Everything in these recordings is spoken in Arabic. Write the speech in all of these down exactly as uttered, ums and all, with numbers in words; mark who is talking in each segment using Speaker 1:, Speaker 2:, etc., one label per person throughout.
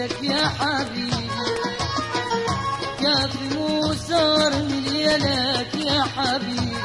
Speaker 1: لك يا حبيبي، كافي وصار من ليلك يا حبيبي،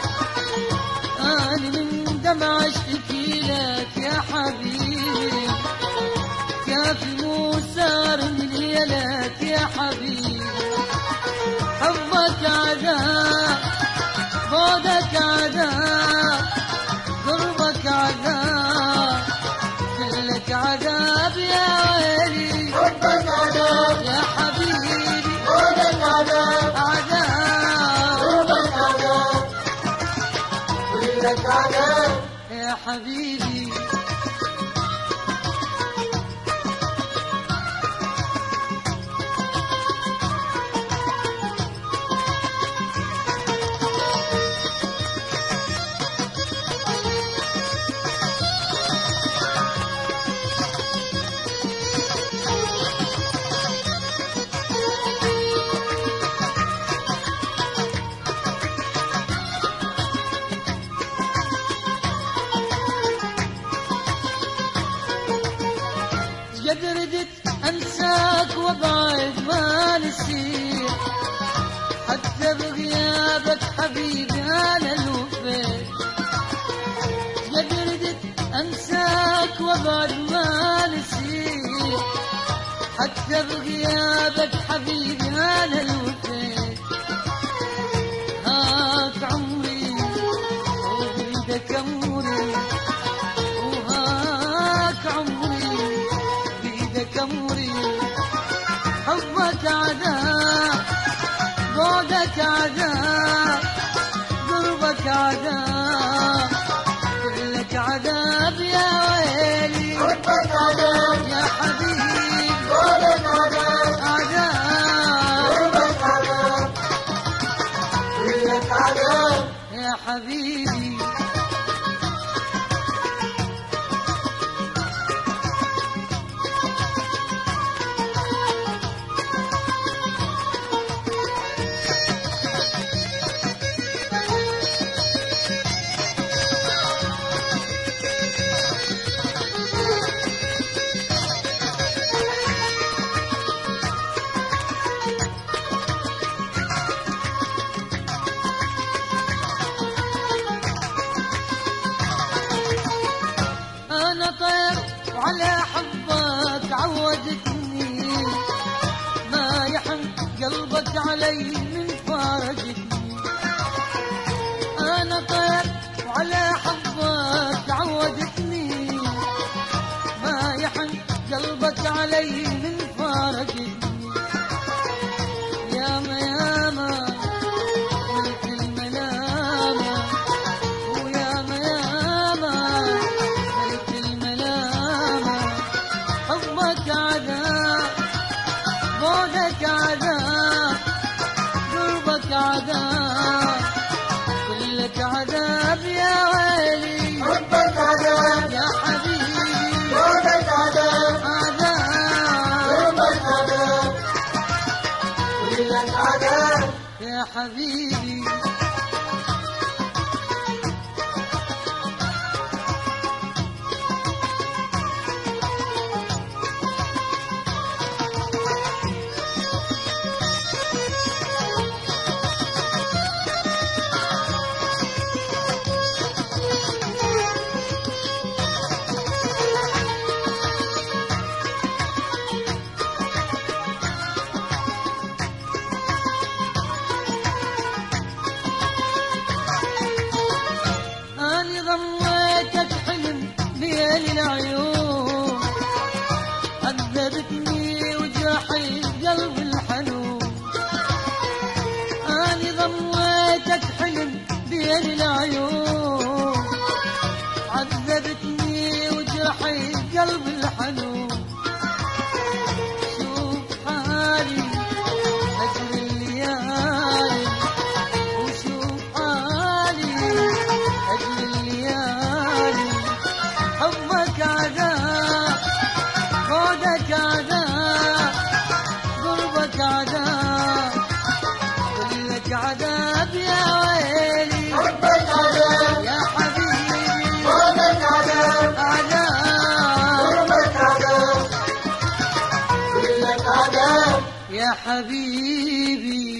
Speaker 1: أنا من دمع اشتكي لك يا حبيبي، كافي وصار من ليلك يا حبيبي، حبك عذاب بعدك عذاب قربك عذاب كلك عذاب يا ويلي،
Speaker 2: حبك عذاب
Speaker 1: يا حبيبي
Speaker 2: بعدك عذاب
Speaker 1: عذاب
Speaker 2: قربك عذاب كلك عذاب
Speaker 1: يا حبيبي. قد ردت انساك وابعد ما نسيت، حتى بغيابك حبيبي انا الوفيت، قد ردت انساك وابعد ما نسيت، حتى بغيابك حبيبي انا الوفيت، هاك عمري وبيدك امري، وهاك عمري بيدك امري، حبك عذاب بعدك عذاب قربك عذاب كلك عذاب يا ويلي،
Speaker 2: حبك عذاب
Speaker 1: يا حبيبي
Speaker 2: بعدك عذاب
Speaker 1: عذاب
Speaker 2: قربك عذاب كلك عذاب
Speaker 1: يا حبيبي. أنا طير وعلى حبك عودتني، ما يحن قلبك علي من فارقتني، أنا طير وعلى حبك عودتني، ما يحن قلبك علي من فارقتني، ياما ياما قلت الملامة، وياما ياما قلت الملامة، حبك عذاب بعدك عذاب قربك عذاب كلك عذاب يا ويلي،
Speaker 2: حبك عذاب
Speaker 1: يا حبيبي
Speaker 2: بعدك عذاب
Speaker 1: عذاب
Speaker 2: قربك عذاب كلك عذاب
Speaker 1: يا حبيبي. حبيبي